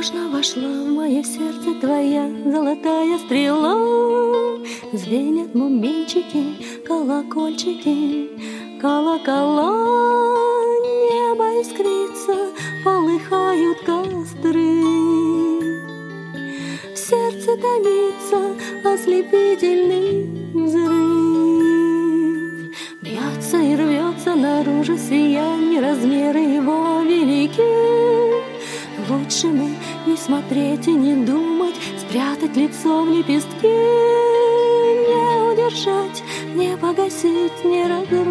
Осторожно вошла в мое сердце твоя золотая стрела. Звенят бубенчики, колокольчики, колокола. Небо искрится, полыхают костры. В сердце томится ослепительный взрыв. Бьется и рвется наружу сияние, размеры его велики. Лучше бы не смотреть и не думать, спрятать лицо в лепестки. Не удержать, не погасить, не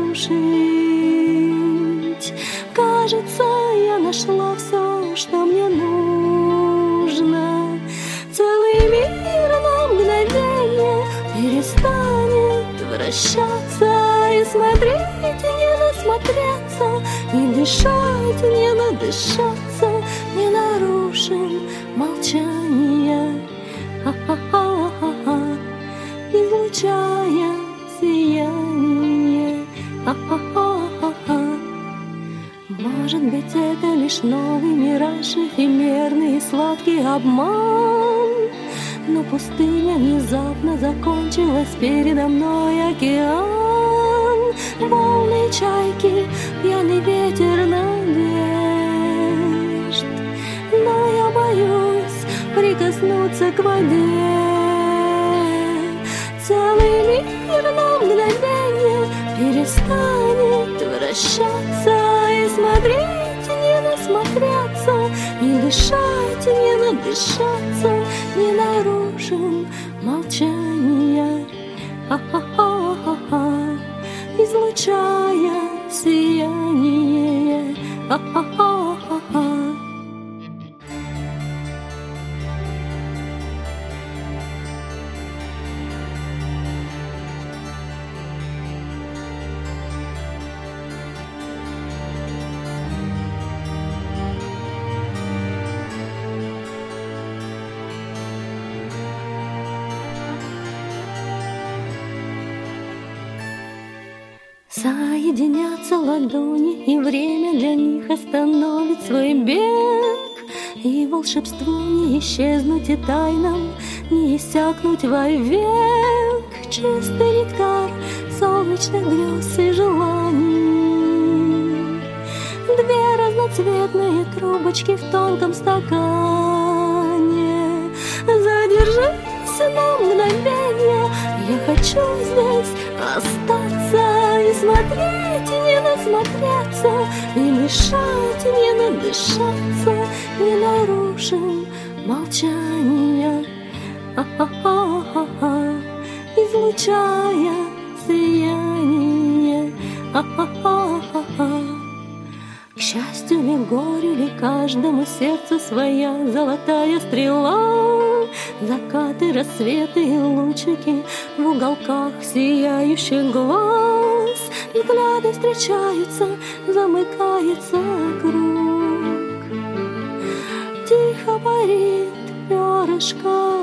разрушить. Кажется, я нашла все, что мне нужно. Целый мир на мгновение перестанет вращаться. И смотреть, не насмотреться, и дышать, не надышаться. Не нарушим молчание, ха-ха-ха-ха-ха, излучая сияние, ха-ха-ха-ха-ха. Может быть, это лишь новый мираж, эфемерный и сладкий обман. Но пустыня внезапно закончилась, передо мной океан. Волны чайки, пьяный ветер надежд. Но я боюсь прикоснуться к воде. Целый мир на мгновение перестанет вращаться. И смотреть, не насмотреться, и дышать, не надышаться. Не нарушим молчания, ха-ха-ха-ха-ха, излучая сияние, ха-ха-ха-ха-ха. Соединятся ладони, и время для них остановит свой бег. И волшебству не исчезнуть, и тайнам не иссякнуть вовек. Чистый нектар солнечных грез и желаний. Две разноцветные трубочки в тонком стакане. Задержись на мгновение, я хочу здесь остаться. И смотреть, не насмотреться, и дышать, не надышаться. Не нарушим молчания, ха-ха-ха-ха-ха, излучая сияние, ха-ха-ха-ха-ха. К счастью ли, горю ли, каждому сердцу своя золотая стрела. Закаты, рассветы и лучики в уголках сияющих глаз. Взгляды встречаются, замыкается круг. Тихо парит перышко